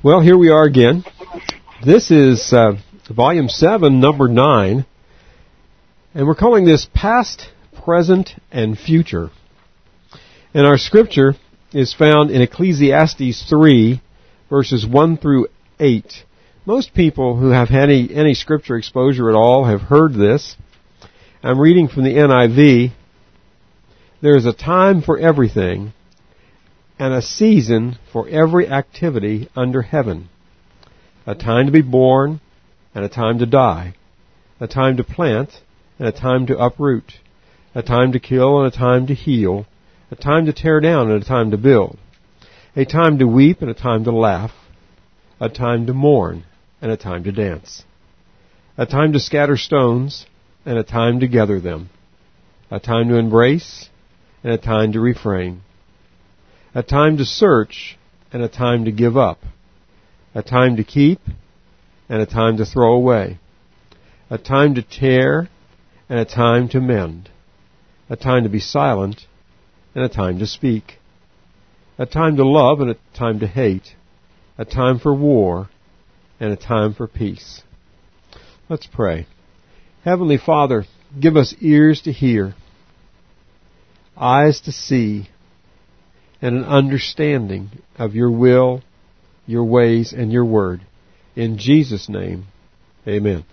Well, here we are again. This is Volume 7, Number 9, and we're calling this Past, Present, and Future. And our scripture is found in Ecclesiastes 3, verses 1 through 8. Most people who have had any scripture exposure at all have heard this. I'm reading from the NIV. There is a time for everything, and a season for every activity under heaven. A time to be born, and a time to die. A time to plant, and a time to uproot. A time to kill, and a time to heal. A time to tear down, and a time to build. A time to weep, and a time to laugh. A time to mourn, and a time to dance. A time to scatter stones, and a time to gather them. A time to embrace, and a time to refrain. A time to search, and a time to give up. A time to keep, and a time to throw away. A time to tear, and a time to mend. A time to be silent, and a time to speak. A time to love, and a time to hate. A time for war, and a time for peace. Let's pray. Heavenly Father, give us ears to hear, eyes to see, and an understanding of your will, your ways, and your word. In Jesus' name, amen.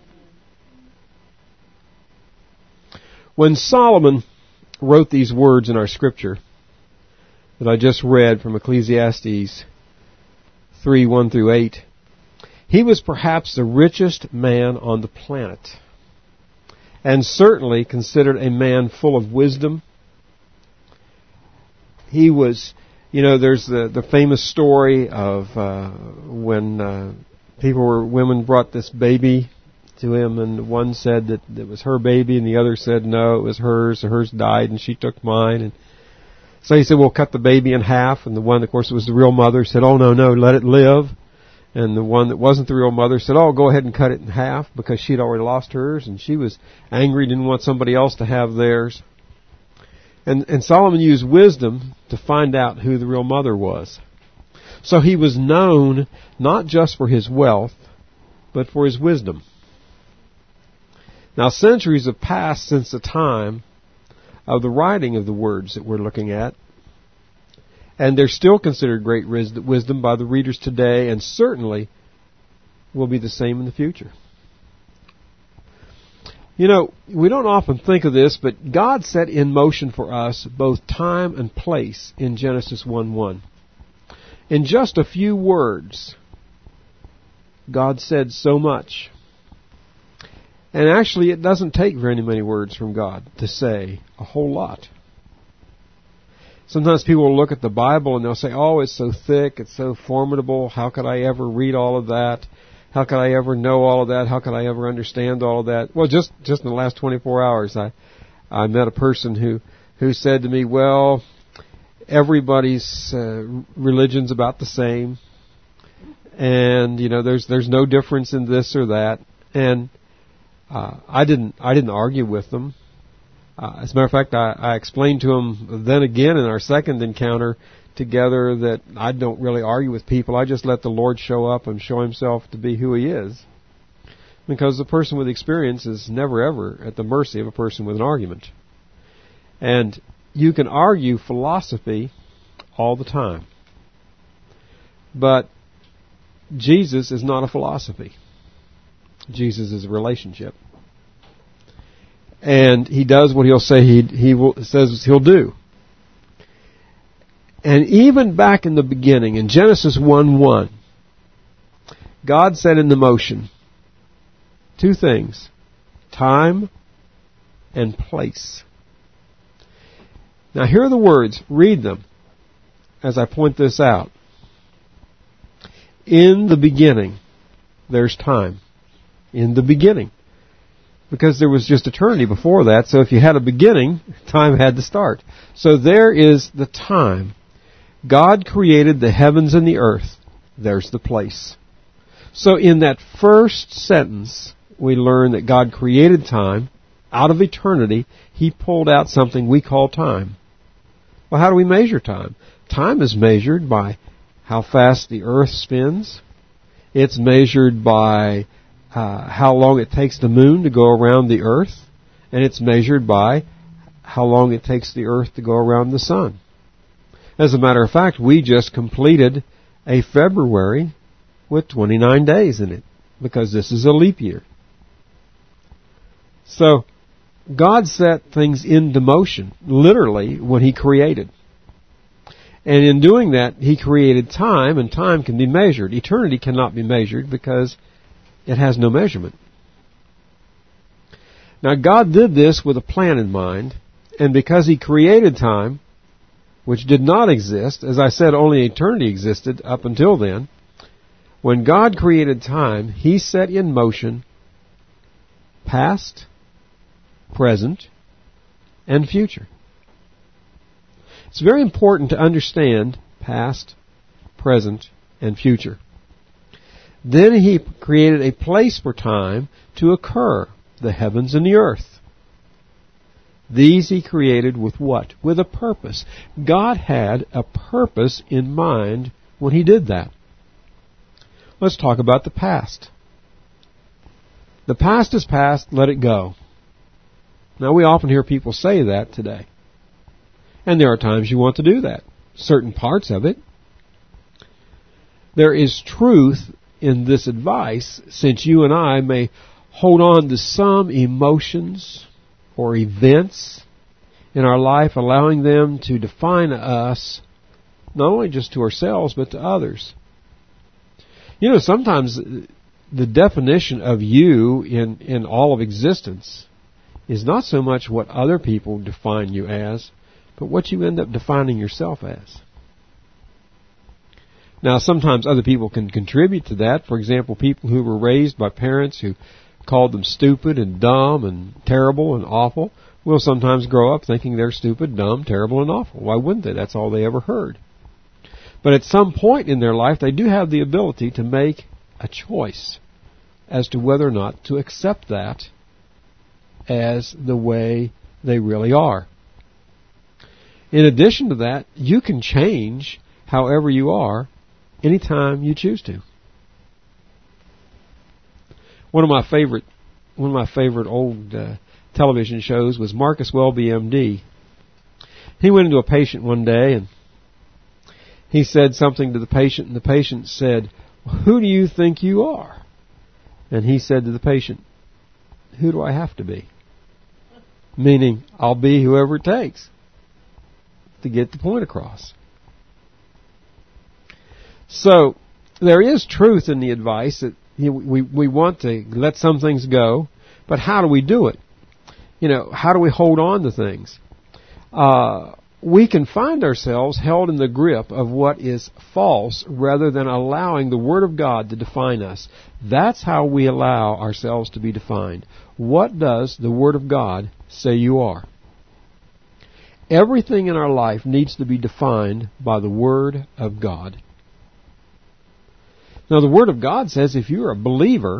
When Solomon wrote these words in our scripture that I just read from Ecclesiastes 3, 1 through 8, he was perhaps the richest man on the planet, and certainly considered a man full of wisdom. He was, there's the famous story of when women brought this baby to him, and one said that it was her baby, and the other said no, it was hers, so hers died, and she took mine. And so he said, well, cut the baby in half, and the one, of course, it was the real mother, said, oh, no, let it live. And the one that wasn't the real mother said, oh, go ahead and cut it in half, because she'd already lost hers, and she was angry, didn't want somebody else to have theirs. And Solomon used wisdom to find out who the real mother was. So he was known not just for his wealth, but for his wisdom. Now, centuries have passed since the time of the writing of the words that we're looking at, and they're still considered great wisdom by the readers today, and certainly will be the same in the future. We don't often think of this, but God set in motion for us both time and place in Genesis 1:1. In just a few words, God said so much. And actually, it doesn't take very many words from God to say a whole lot. Sometimes people will look at the Bible and they'll say, oh, it's so thick, it's so formidable, how could I ever read all of that? How could I ever know all of that? How could I ever understand all of that? Well, just in the last 24 hours, I met a person who said to me, well, everybody's religion's about the same, and there's no difference in this or that. And I didn't argue with them. As a matter of fact, I explained to them then again in our second encounter together that I don't really argue with people. I just let the Lord show up and show Himself to be who He is. Because the person with experience is never ever at the mercy of a person with an argument. And you can argue philosophy all the time. But Jesus is not a philosophy. Jesus is a relationship. And He does what He'll say says He'll do. And even back in the beginning, in Genesis 1:1, God set into motion two things: time and place. Now here are the words. Read them as I point this out. In the beginning, there's time. In the beginning. Because there was just eternity before that, so if you had a beginning, time had to start. So there is the time. God created the heavens and the earth. There's the place. So in that first sentence, we learn that God created time. Out of eternity, He pulled out something we call time. Well, how do we measure time? Time is measured by how fast the earth spins. It's measured by how long it takes the moon to go around the earth. And it's measured by how long it takes the earth to go around the sun. As a matter of fact, we just completed a February with 29 days in it, because this is a leap year. So, God set things into motion, literally, when He created. And in doing that, He created time, and time can be measured. Eternity cannot be measured because it has no measurement. Now, God did this with a plan in mind, and because He created time, which did not exist, as I said, only eternity existed up until then, when God created time, He set in motion past, present, and future. It's very important to understand past, present, and future. Then He created a place for time to occur, the heavens and the earth. These He created with what? With a purpose. God had a purpose in mind when He did that. Let's talk about the past. The past is past, let it go. Now, we often hear people say that today. And there are times you want to do that. Certain parts of it. There is truth in this advice, since you and I may hold on to some emotions or events in our life, allowing them to define us, not only just to ourselves, but to others. You know, sometimes the definition of you in all of existence is not so much what other people define you as, but what you end up defining yourself as. Now, sometimes other people can contribute to that. For example, people who were raised by parents who called them stupid and dumb and terrible and awful will sometimes grow up thinking they're stupid, dumb, terrible, and awful. Why wouldn't they? That's all they ever heard. But at some point in their life, they do have the ability to make a choice as to whether or not to accept that as the way they really are. In addition to that, you can change however you are anytime you choose to. One of my favorite old television shows was Marcus Welby, M.D. He went into a patient one day and he said something to the patient, and the patient said, "Who do you think you are?" And he said to the patient, "Who do I have to be?" Meaning, I'll be whoever it takes to get the point across. So, there is truth in the advice that we want to let some things go, but how do we do it? You know, how do we hold on to things? We can find ourselves held in the grip of what is false rather than allowing the Word of God to define us. That's how we allow ourselves to be defined. What does the Word of God say you are? Everything in our life needs to be defined by the Word of God. Now, the Word of God says if you're a believer,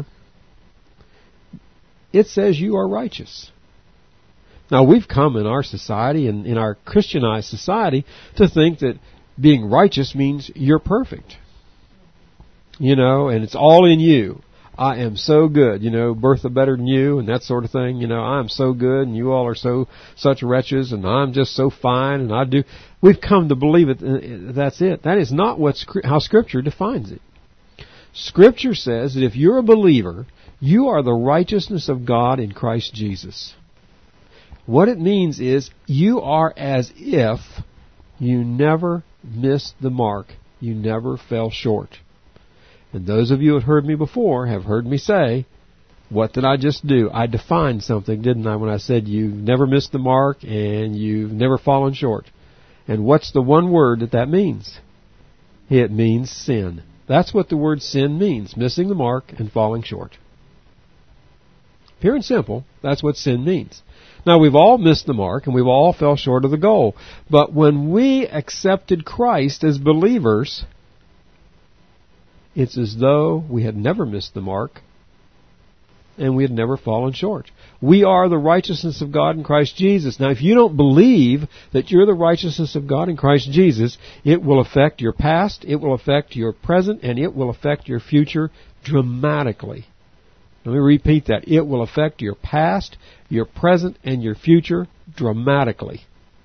it says you are righteous. Now, we've come in our society, and in our Christianized society, to think that being righteous means you're perfect. You know, and it's all in you. I am so good, you know, Bertha better than you, and that sort of thing. You know, I'm so good, and you all are such wretches, and I'm just so fine, and I do. We've come to believe it. That's it. That is not how Scripture defines it. Scripture says that if you're a believer, you are the righteousness of God in Christ Jesus. What it means is you are as if you never missed the mark. You never fell short. And those of you who have heard me before have heard me say, what did I just do? I defined something, didn't I, when I said you've never missed the mark and you've never fallen short. And what's the one word that means? It means sin. That's what the word sin means, missing the mark and falling short. Pure and simple, that's what sin means. Now, we've all missed the mark and we've all fell short of the goal. But when we accepted Christ as believers, it's as though we had never missed the mark and we had never fallen short. We are the righteousness of God in Christ Jesus. Now, if you don't believe that you're the righteousness of God in Christ Jesus, it will affect your past, it will affect your present, and it will affect your future dramatically. Let me repeat that. It will affect your past, your present, and your future dramatically.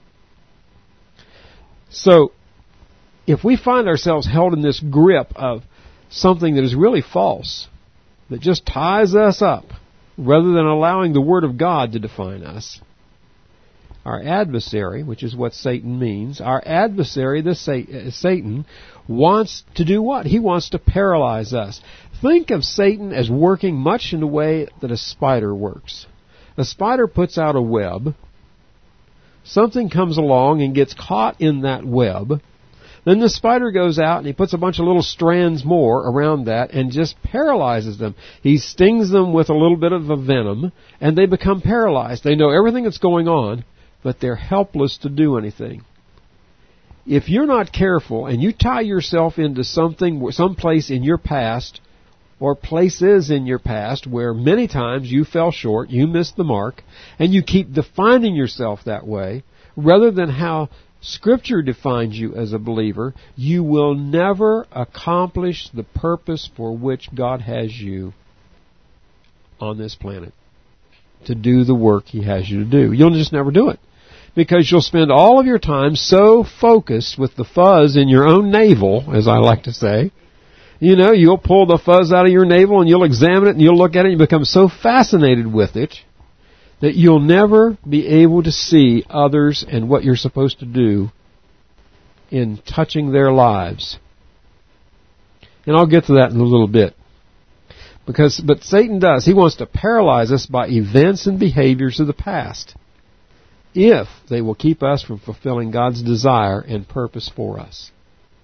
So, if we find ourselves held in this grip of something that is really false, that just ties us up, rather than allowing the Word of God to define us, our adversary, which is what Satan means, our adversary, Satan, wants to do what? He wants to paralyze us. Think of Satan as working much in the way that a spider works. A spider puts out a web. Something comes along and gets caught in that web. Then the spider goes out and he puts a bunch of little strands more around that and just paralyzes them. He stings them with a little bit of a venom and they become paralyzed. They know everything that's going on, but they're helpless to do anything. If you're not careful and you tie yourself into something, some place in your past or places in your past where many times you fell short, you missed the mark, and you keep defining yourself that way, rather than how Scripture defines you as a believer, you will never accomplish the purpose for which God has you on this planet, to do the work He has you to do. You'll just never do it, because you'll spend all of your time so focused with the fuzz in your own navel, as I like to say. You know, you'll pull the fuzz out of your navel and you'll examine it and you'll look at it and you become so fascinated with it that you'll never be able to see others and what you're supposed to do in touching their lives. And I'll get to that in a little bit. But Satan does. He wants to paralyze us by events and behaviors of the past, if they will keep us from fulfilling God's desire and purpose for us.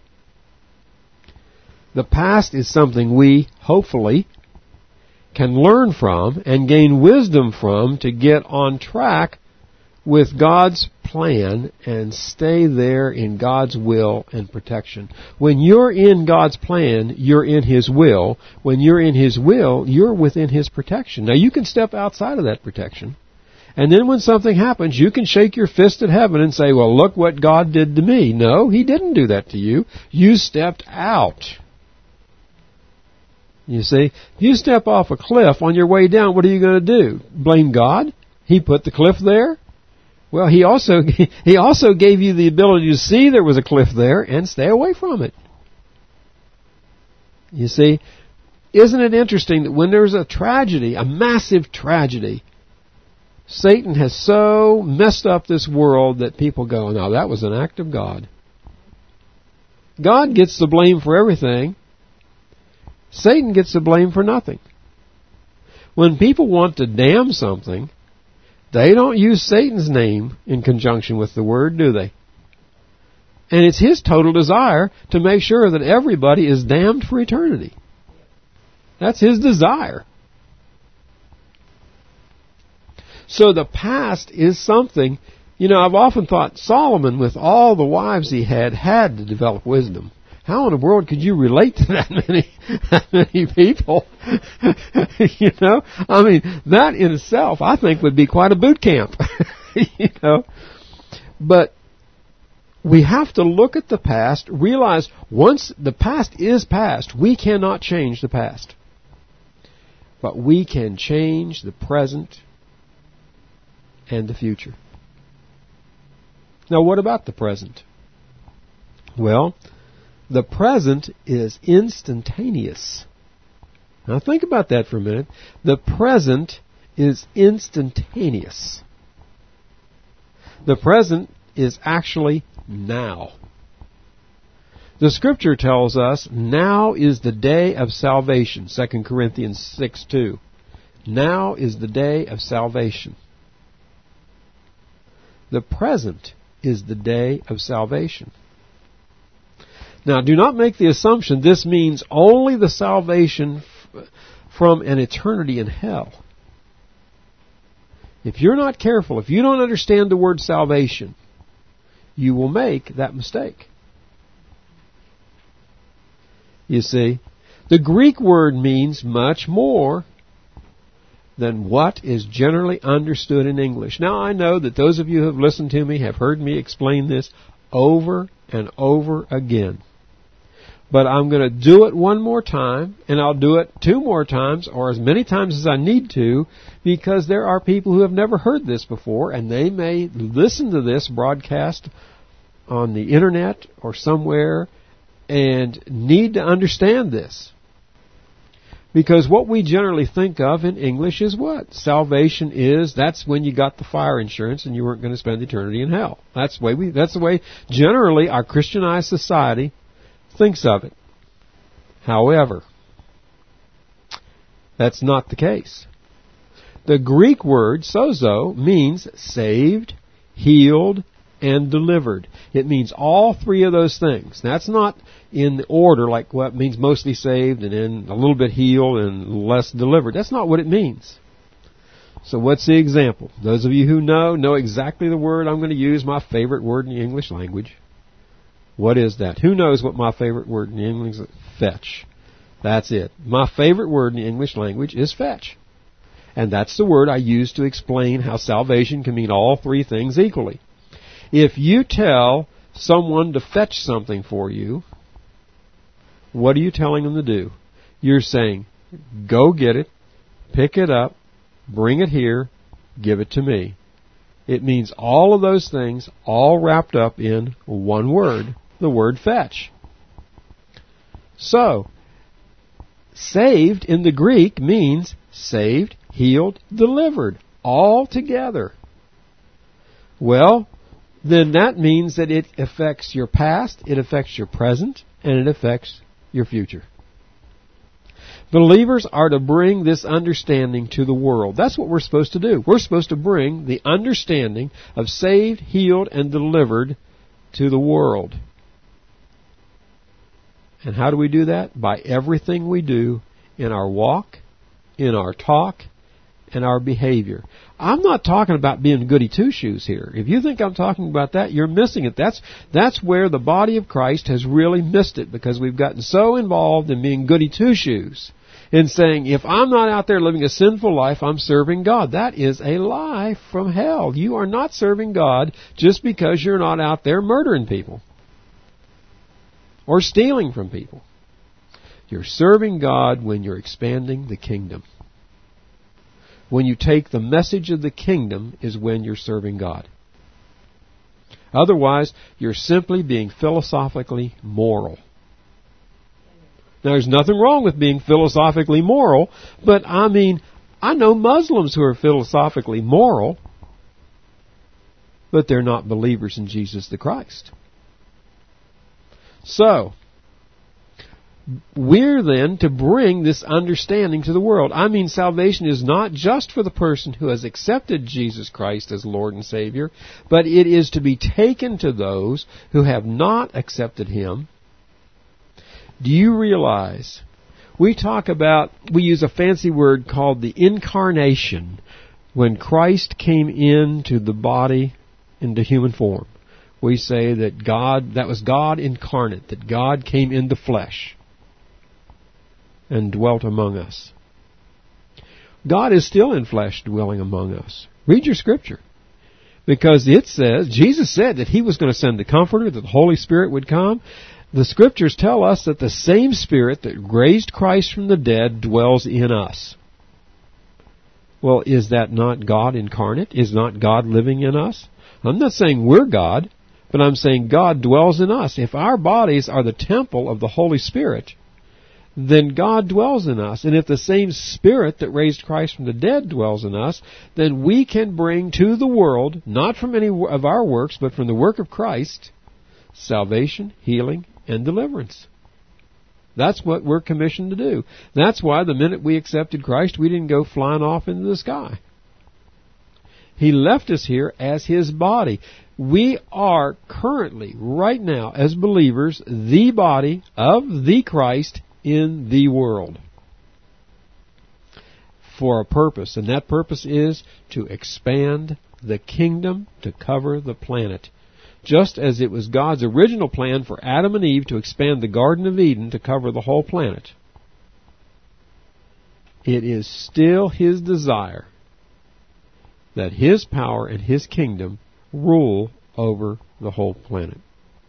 The past is something we, hopefully, can learn from and gain wisdom from to get on track with God's plan and stay there in God's will and protection. When you're in God's plan, you're in His will. When you're in His will, you're within His protection. Now, you can step outside of that protection. And then when something happens, you can shake your fist at heaven and say, well, look what God did to me. No, He didn't do that to you. You stepped out. You see, if you step off a cliff on your way down, what are you going to do? Blame God? He put the cliff there? Well, He also gave you the ability to see there was a cliff there and stay away from it. You see, isn't it interesting that when there's a tragedy, a massive tragedy, Satan has so messed up this world that people go, no, that was an act of God. God gets the blame for everything. Satan gets the blame for nothing. When people want to damn something, they don't use Satan's name in conjunction with the word, do they? And it's his total desire to make sure that everybody is damned for eternity. That's his desire. So the past is something, you know, I've often thought Solomon, with all the wives he had to develop wisdom. How in the world could you relate to that many people? You know, I mean, that in itself, I think, would be quite a boot camp. You know, but we have to look at the past, realize once the past is past, we cannot change the past, but we can change the present and the future. Now, what about the present? Well, the present is instantaneous. Now think about that for a minute. The present is instantaneous. The present is actually now. The Scripture tells us now is the day of salvation. 2 Corinthians 6:2. Now is the day of salvation. The present is the day of salvation. Now, do not make the assumption this means only the salvation from an eternity in hell. If you're not careful, if you don't understand the word salvation, you will make that mistake. You see, the Greek word means much more than what is generally understood in English. Now, I know that those of you who have listened to me have heard me explain this over and over again. But I'm going to do it one more time, and I'll do it 2 more times, or as many times as I need to, because there are people who have never heard this before, and they may listen to this broadcast on the internet or somewhere and need to understand this. Because what we generally think of in English is what? Salvation is, that's when you got the fire insurance and you weren't going to spend eternity in hell. That's the way generally our Christianized society thinks of it. However, that's not the case. The Greek word sozo means saved, healed, and delivered. It means all 3 of those things. That's not in the order like what means mostly saved and then a little bit healed and less delivered. That's not what it means. So what's the example? Those of you who know exactly the word I'm going to use, my favorite word in the English language. What is that? Who knows what my favorite word in the English is? Fetch. That's it. My favorite word in the English language is fetch. And that's the word I use to explain how salvation can mean all 3 things equally. If you tell someone to fetch something for you, what are you telling them to do? You're saying, go get it, pick it up, bring it here, give it to me. It means all of those things, all wrapped up in one word, the word fetch. So, saved in the Greek means saved, healed, delivered, all together. Well, then that means that it affects your past, it affects your present, and it affects your future. Believers are to bring this understanding to the world. That's what we're supposed to do. We're supposed to bring the understanding of saved, healed, and delivered to the world. And how do we do that? By everything we do in our walk, in our talk, and our behavior. I'm not talking about being goody two-shoes here. If you think I'm talking about that, you're missing it. That's where the body of Christ has really missed it, because we've gotten so involved in being goody two-shoes, in saying, if I'm not out there living a sinful life, I'm serving God. That is a lie from hell. You are not serving God just because you're not out there murdering people or stealing from people. You're serving God when you're expanding the kingdom. When you take the message of the kingdom is when you're serving God. Otherwise, you're simply being philosophically moral. Now, there's nothing wrong with being philosophically moral, but I know Muslims who are philosophically moral, but they're not believers in Jesus the Christ. So, we're then to bring this understanding to the world. Salvation is not just for the person who has accepted Jesus Christ as Lord and Savior, but it is to be taken to those who have not accepted Him. Do you realize, we use a fancy word called the incarnation, when Christ came into the body, into human form. We say that was God incarnate, that God came into flesh and dwelt among us. God is still in flesh dwelling among us. Read your Scripture. Because it says, Jesus said that He was going to send the Comforter, that the Holy Spirit would come. The Scriptures tell us that the same Spirit that raised Christ from the dead dwells in us. Well, is that not God incarnate? Is not God living in us? I'm not saying we're God, but I'm saying God dwells in us. If our bodies are the temple of the Holy Spirit, then God dwells in us. And if the same Spirit that raised Christ from the dead dwells in us, then we can bring to the world, not from any of our works, but from the work of Christ, salvation, healing, and deliverance. That's what we're commissioned to do. That's why the minute we accepted Christ, we didn't go flying off into the sky. He left us here as His body. We are currently, right now, as believers, the body of the Christ in the world for a purpose, and that purpose is to expand the kingdom to cover the planet. Just as it was God's original plan for Adam and Eve to expand the Garden of Eden to cover the whole planet, it is still His desire that His power and His kingdom rule over the whole planet.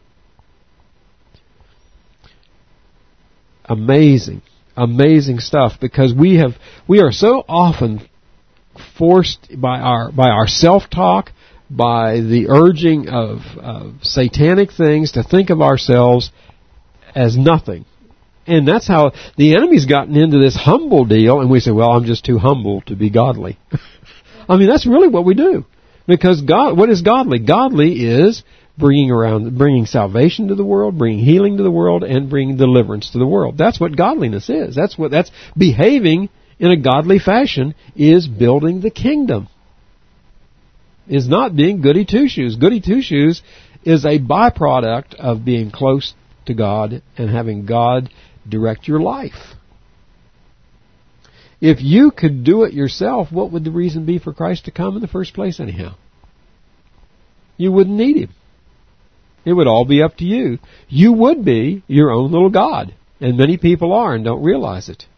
Amazing, amazing stuff, because we are so often forced by our self-talk, by the urging of satanic things, to think of ourselves as nothing. And that's how the enemy's gotten into this humble deal, and we say, well, I'm just too humble to be godly. I mean, that's really what we do. Because God, what is godly? Godly is bringing salvation to the world, bringing healing to the world, and bringing deliverance to the world. That's what godliness is. That's behaving in a godly fashion, is building the kingdom. Is not being goody two-shoes. Goody two-shoes is a byproduct of being close to God and having God direct your life. If you could do it yourself, what would the reason be for Christ to come in the first place anyhow? You wouldn't need Him. It would all be up to you. You would be your own little God. And many people are and don't realize it.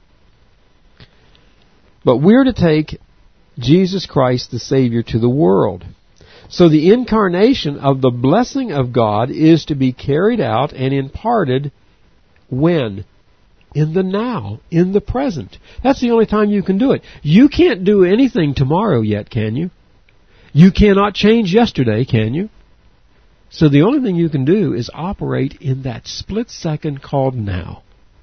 But we're to take Jesus Christ the Savior to the world. So the incarnation of the blessing of God is to be carried out and imparted when? In the now, in the present. That's the only time you can do it. You can't do anything tomorrow yet, can you? You cannot change yesterday, can you? So the only thing you can do is operate in that split second called now.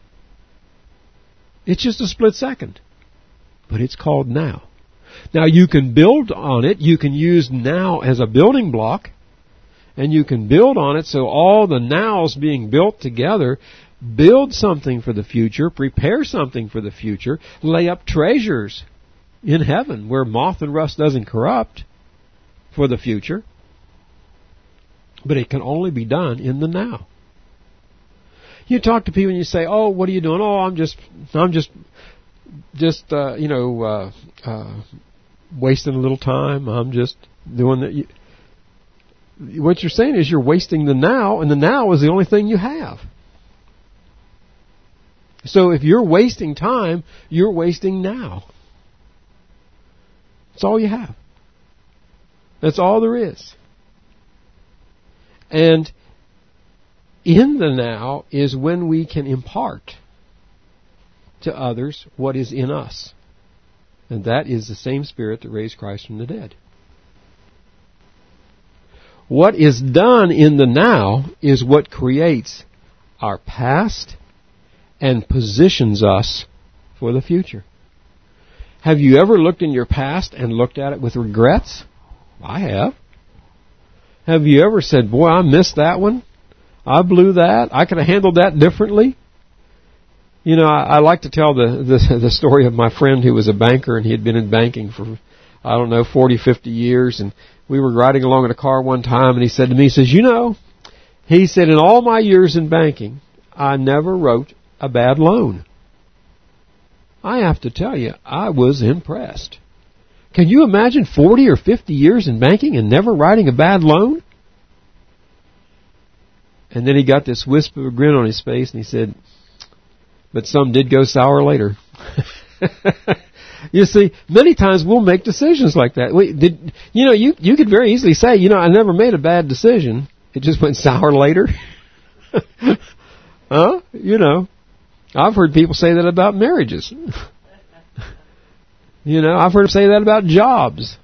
It's just a split second, but it's called now. Now you can build on it. You can use now as a building block, and you can build on it so all the nows being built together build something for the future, prepare something for the future, lay up treasures in heaven where moth and rust doesn't corrupt for the future. But it can only be done in the now. You talk to people and you say, "Oh, what are you doing?" "Oh, I'm just wasting a little time. I'm just doing that." What you're saying is you're wasting the now, and the now is the only thing you have. So if you're wasting time, you're wasting now. That's all you have. That's all there is. And in the now is when we can impart to others what is in us. And that is the same Spirit that raised Christ from the dead. What is done in the now is what creates our past and positions us for the future. Have you ever looked in your past and looked at it with regrets? I have. Have you ever said, "Boy, I missed that one. I blew that. I could have handled that differently"? You know, I like to tell the story of my friend who was a banker, and he had been in banking for, 40, 50 years. And we were riding along in a car one time, and he said to me, he said, "In all my years in banking, I never wrote a bad loan." I have to tell you, I was impressed. Can you imagine 40 or 50 years in banking and never writing a bad loan? And then he got this wisp of a grin on his face and he said, "But some did go sour later." You see, many times we'll make decisions like that. You could very easily say, "I never made a bad decision. It just went sour later." Huh? I've heard people say that about marriages. I've heard them say that about jobs.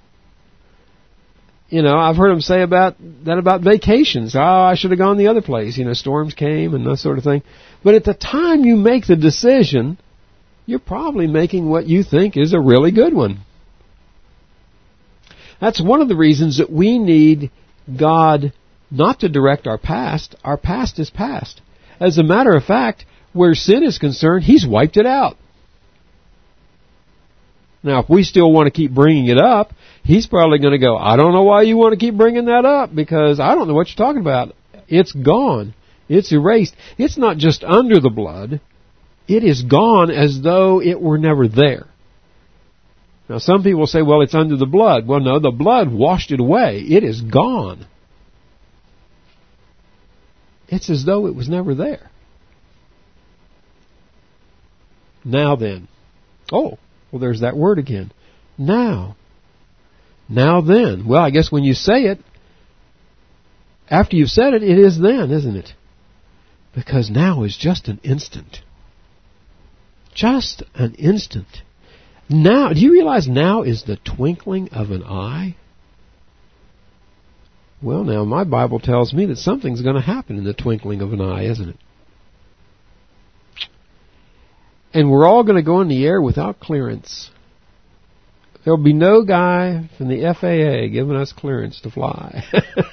I've heard them say that about vacations. "Oh, I should have gone the other place. Storms came and that sort of thing." But at the time you make the decision, you're probably making what you think is a really good one. That's one of the reasons that we need God not to direct our past. Our past is past. As a matter of fact, where sin is concerned, He's wiped it out. Now, if we still want to keep bringing it up, He's probably going to go, "I don't know why you want to keep bringing that up, because I don't know what you're talking about. It's gone. It's erased." It's not just under the blood. It is gone as though it were never there. Now, some people say, "Well, it's under the blood." Well, no, the blood washed it away. It is gone. It's as though it was never there. Now then, Oh, well, there's that word again. Now. Now then. Well, I guess when you say it, after you've said it, it is then, isn't it? Because now is just an instant. Just an instant. Now, do you realize now is the twinkling of an eye? Well, now, my Bible tells me that something's going to happen in the twinkling of an eye, isn't it? And we're all going to go in the air without clearance. There'll be no guy from the FAA giving us clearance to fly.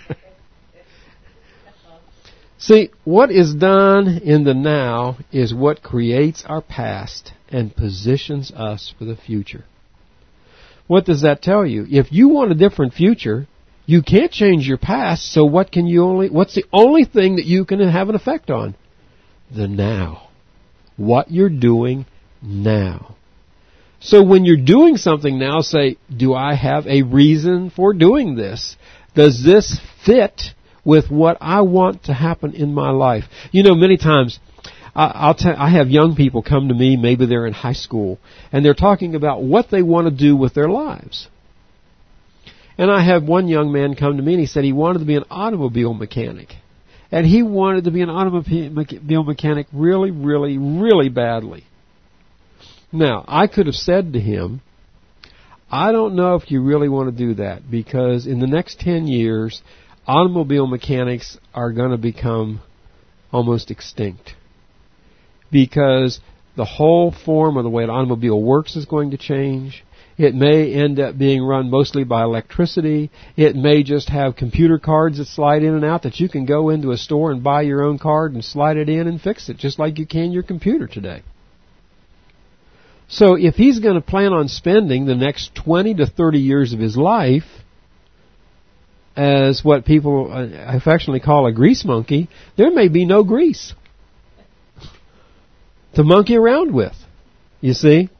See, what is done in the now is what creates our past and positions us for the future. What does that tell you? If you want a different future, you can't change your past, so what's the only thing that you can have an effect on? The now. What you're doing now. So when you're doing something now, say, do I have a reason for doing this? Does this fit with what I want to happen in my life? You know, many times I have young people come to me, maybe they're in high school, and they're talking about what they want to do with their lives. And I had one young man come to me and he said he wanted to be an automobile mechanic. And he wanted to be an automobile mechanic really, really, really badly. Now, I could have said to him, I don't know if you really want to do that, because in the next 10 years, automobile mechanics are going to become almost extinct. Because the whole form of the way an automobile works is going to change. It may end up being run mostly by electricity. It may just have computer cards that slide in and out that you can go into a store and buy your own card and slide it in and fix it, just like you can your computer today. So if he's going to plan on spending the next 20 to 30 years of his life as what people affectionately call a grease monkey, there may be no grease to monkey around with, you see.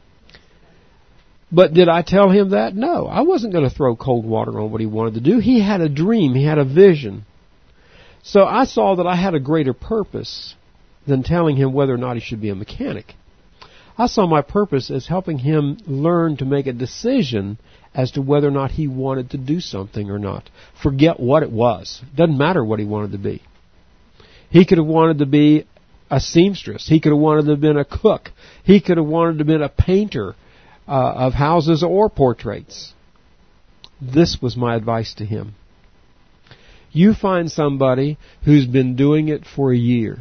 But did I tell him that? No, I wasn't going to throw cold water on what he wanted to do. He had a dream. He had a vision. So I saw that I had a greater purpose than telling him whether or not he should be a mechanic. I saw my purpose as helping him learn to make a decision as to whether or not he wanted to do something or not. Forget what it was. Doesn't matter what he wanted to be. He could have wanted to be a seamstress. He could have wanted to have been a cook. He could have wanted to have been a painter of houses or portraits. This was my advice to him. You find somebody who's been doing it for a year.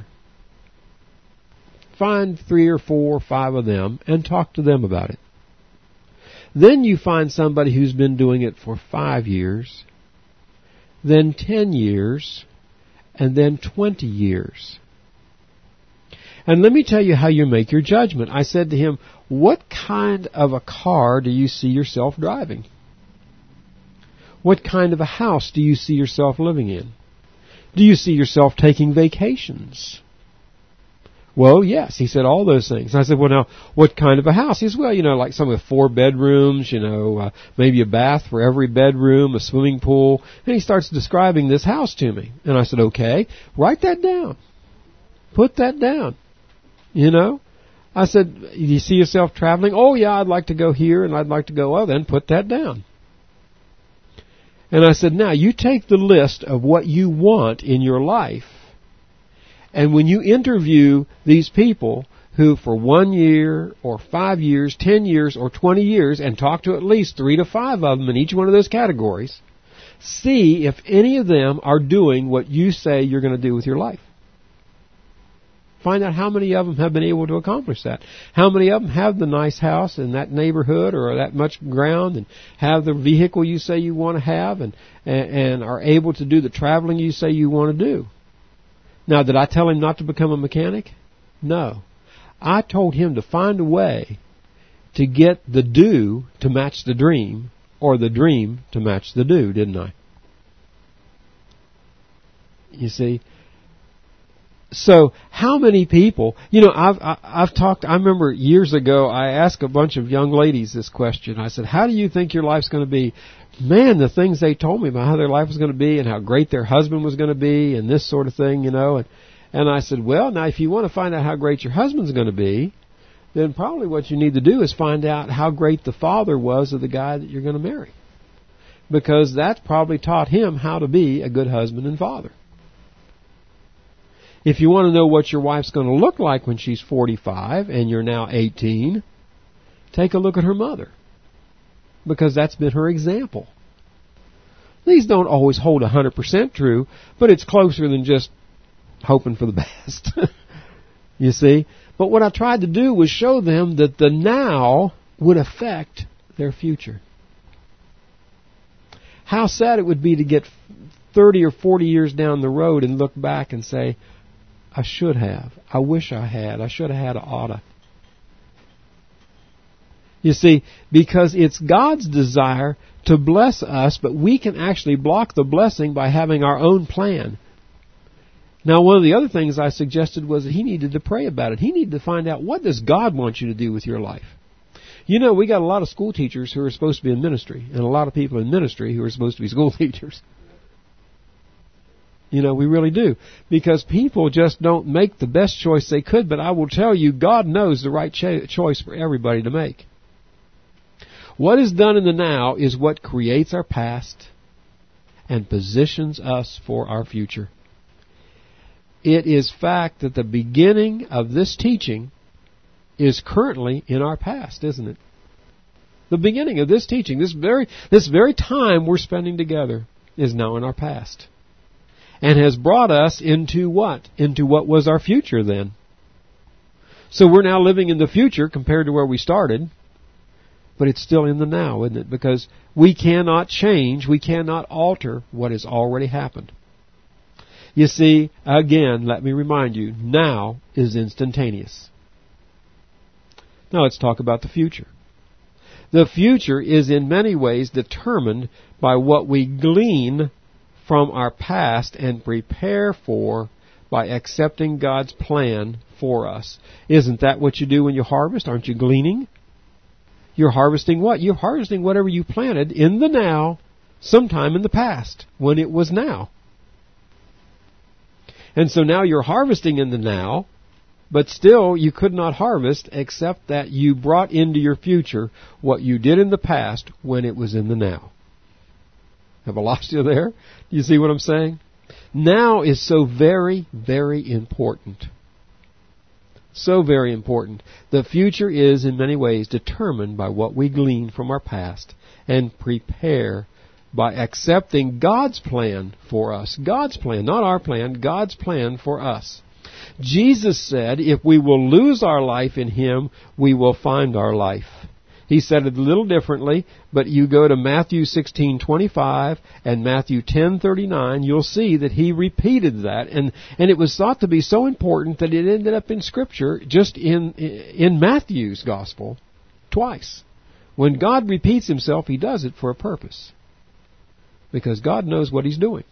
Find 3 or 4 or 5 of them and talk to them about it. Then you find somebody who's been doing it for 5 years, then 10 years, and then 20 years. And let me tell you how you make your judgment. I said to him, what kind of a car do you see yourself driving? What kind of a house do you see yourself living in? Do you see yourself taking vacations? Well, yes. He said all those things. And I said, well, now, what kind of a house? He said, well, like some with 4 bedrooms, maybe a bath for every bedroom, a swimming pool. And he starts describing this house to me. And I said, okay, write that down. Put that down. I said, do you see yourself traveling? Oh, yeah, I'd like to go here and I'd like to go, oh, then put that down. And I said, now, you take the list of what you want in your life, and when you interview these people who for 1 year or 5 years, 10 years or 20 years, and talk to at least 3 to 5 of them in each one of those categories, see if any of them are doing what you say you're going to do with your life. Find out how many of them have been able to accomplish that. How many of them have the nice house in that neighborhood or that much ground and have the vehicle you say you want to have and are able to do the traveling you say you want to do. Now, did I tell him not to become a mechanic? No. I told him to find a way to get the do to match the dream or the dream to match the do, didn't I? You see? So, how many people, I've talked, I remember years ago, I asked a bunch of young ladies this question. I said, how do you think your life's going to be? Man, the things they told me about how their life was going to be and how great their husband was going to be and this sort of thing, And I said, well, now if you want to find out how great your husband's going to be, then probably what you need to do is find out how great the father was of the guy that you're going to marry. Because that's probably taught him how to be a good husband and father. If you want to know what your wife's going to look like when she's 45 and you're now 18, take a look at her mother. Because that's been her example. These don't always hold 100% true, but it's closer than just hoping for the best. You see? But what I tried to do was show them that the now would affect their future. How sad it would be to get 30 or 40 years down the road and look back and say, I should have. I wish I had. I should have had an oughta. You see, because it's God's desire to bless us, but we can actually block the blessing by having our own plan. Now, one of the other things I suggested was that he needed to pray about it. He needed to find out, what does God want you to do with your life? You know, we got a lot of school teachers who are supposed to be in ministry, and a lot of people in ministry who are supposed to be school teachers. You know, we really do. Because people just don't make the best choice they could, but I will tell you, God knows the right choice for everybody to make. What is done in the now is what creates our past and positions us for our future. It is fact that the beginning of this teaching is currently in our past, isn't it? The beginning of this teaching, this very time we're spending together, is now in our past. And has brought us into what? Into what was our future then. So we're now living in the future compared to where we started. But it's still in the now, isn't it? Because we cannot change, we cannot alter what has already happened. You see, again, let me remind you, now is instantaneous. Now let's talk about the future. The future is in many ways determined by what we glean from our past and prepare for by accepting God's plan for us. Isn't that what you do when you harvest? Aren't you gleaning? You're harvesting what? You're harvesting whatever you planted in the now, sometime in the past, when it was now. And so now you're harvesting in the now, but still you could not harvest except that you brought into your future what you did in the past when it was in the now. Have I lost you there? Do you see what I'm saying? Now is so very, very important. So very important. The future is in many ways determined by what we glean from our past and prepare by accepting God's plan for us. God's plan, not our plan, God's plan for us. Jesus said, if we will lose our life in Him, we will find our life. He said it a little differently, but you go to Matthew 16:25 and Matthew 10:39, you'll see that He repeated that, and it was thought to be so important that it ended up in Scripture just in Matthew's Gospel twice. When God repeats Himself, He does it for a purpose, because God knows what He's doing.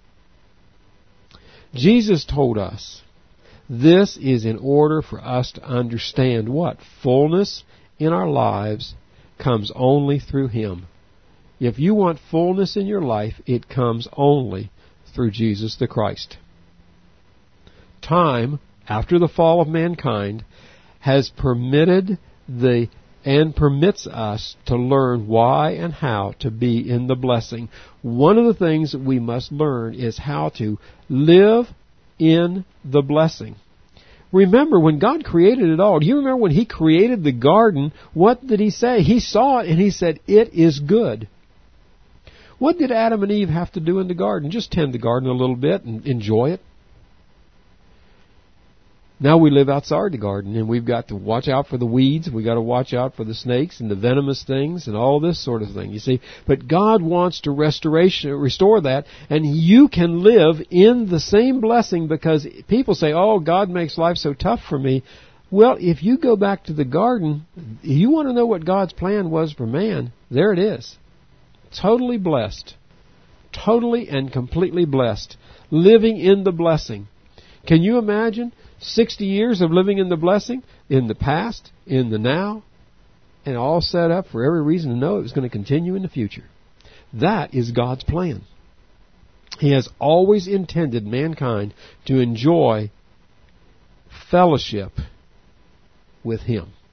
Jesus told us this is in order for us to understand what? Fullness in our lives comes only through Him. If you want fullness in your life, it comes only through Jesus the Christ. Time, after the fall of mankind, has permitted and permits us to learn why and how to be in the blessing. One of the things that we must learn is how to live in the blessing. Remember, when God created it all, do you remember when He created the garden, what did He say? He saw it and He said, it is good. What did Adam and Eve have to do in the garden? Just tend the garden a little bit and enjoy it. Now we live outside the garden, and we've got to watch out for the weeds, we've got to watch out for the snakes and the venomous things and all this sort of thing, you see. But God wants to restore that, and you can live in the same blessing, because people say, oh, God makes life so tough for me. Well, if you go back to the garden, you want to know what God's plan was for man, there it is. Totally blessed. Totally and completely blessed. Living in the blessing. Can you imagine 60 years of living in the blessing, in the past, in the now, and all set up for every reason to know it was going to continue in the future? That is God's plan. He has always intended mankind to enjoy fellowship with Him.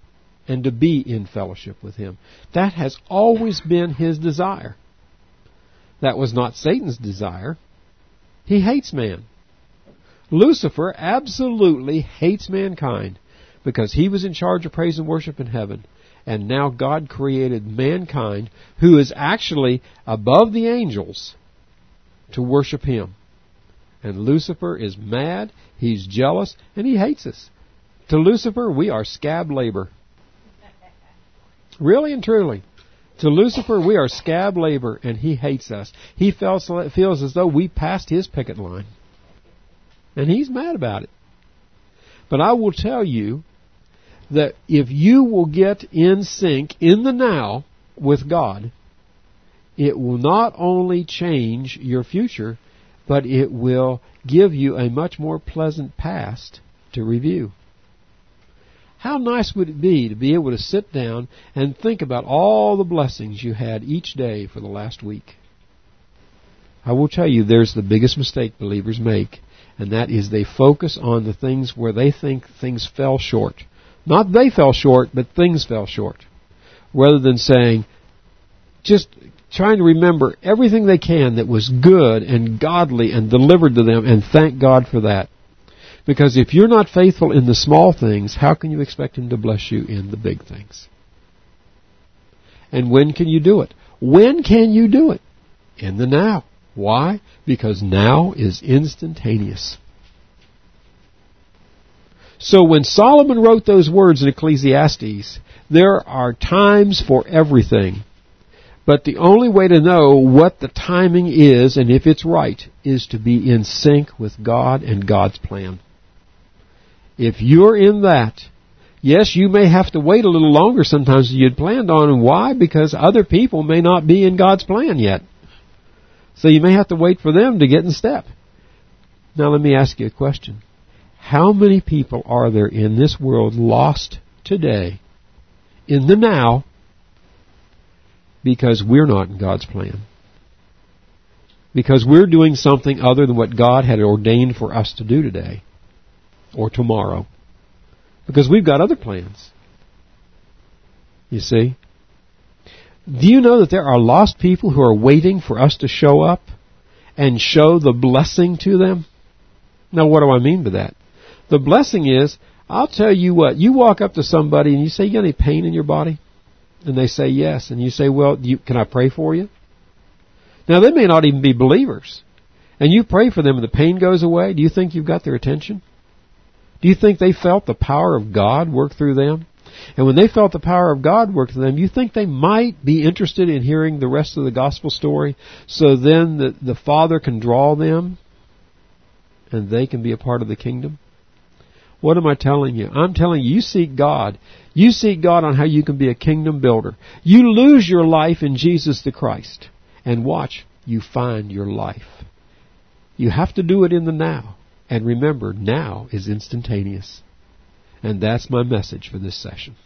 and to be in fellowship with Him. That has always been His desire. That was not Satan's desire. He hates man. Lucifer absolutely hates mankind because he was in charge of praise and worship in heaven. And now God created mankind, who is actually above the angels, to worship Him. And Lucifer is mad, he's jealous, and he hates us. To Lucifer, we are scab labor. Really and truly. To Lucifer, we are scab labor, and he hates us. He feels as though we passed his picket line. And he's mad about it. But I will tell you that if you will get in sync in the now with God, it will not only change your future, but it will give you a much more pleasant past to review. How nice would it be to be able to sit down and think about all the blessings you had each day for the last week? I will tell you, there's the biggest mistake believers make, and that is they focus on the things where they think things fell short. Not they fell short, but things fell short. Rather than saying, just trying to remember everything they can that was good and godly and delivered to them, and thank God for that. Because if you're not faithful in the small things, how can you expect Him to bless you in the big things? And when can you do it? When can you do it? In the now. Why? Because now is instantaneous. So when Solomon wrote those words in Ecclesiastes, there are times for everything. But the only way to know what the timing is and if it's right is to be in sync with God and God's plan. If you're in that, yes, you may have to wait a little longer sometimes than you'd planned on. And why? Because other people may not be in God's plan yet. So you may have to wait for them to get in step. Now let me ask you a question. How many people are there in this world lost today, in the now, because we're not in God's plan? Because we're doing something other than what God had ordained for us to do today or tomorrow. Because we've got other plans. You see? Do you know that there are lost people who are waiting for us to show up and show the blessing to them? Now, what do I mean by that? The blessing is, I'll tell you what, you walk up to somebody and you say, you got any pain in your body? And they say yes. And you say, well, can I pray for you? Now, they may not even be believers. And you pray for them and the pain goes away. Do you think you've got their attention? Do you think they felt the power of God work through them? And when they felt the power of God work through them, you think they might be interested in hearing the rest of the gospel story, so then the Father can draw them and they can be a part of the kingdom? What am I telling you? I'm telling you, you seek God. You seek God on how you can be a kingdom builder. You lose your life in Jesus the Christ. And watch, you find your life. You have to do it in the now. And remember, now is instantaneous. And that's my message for this session.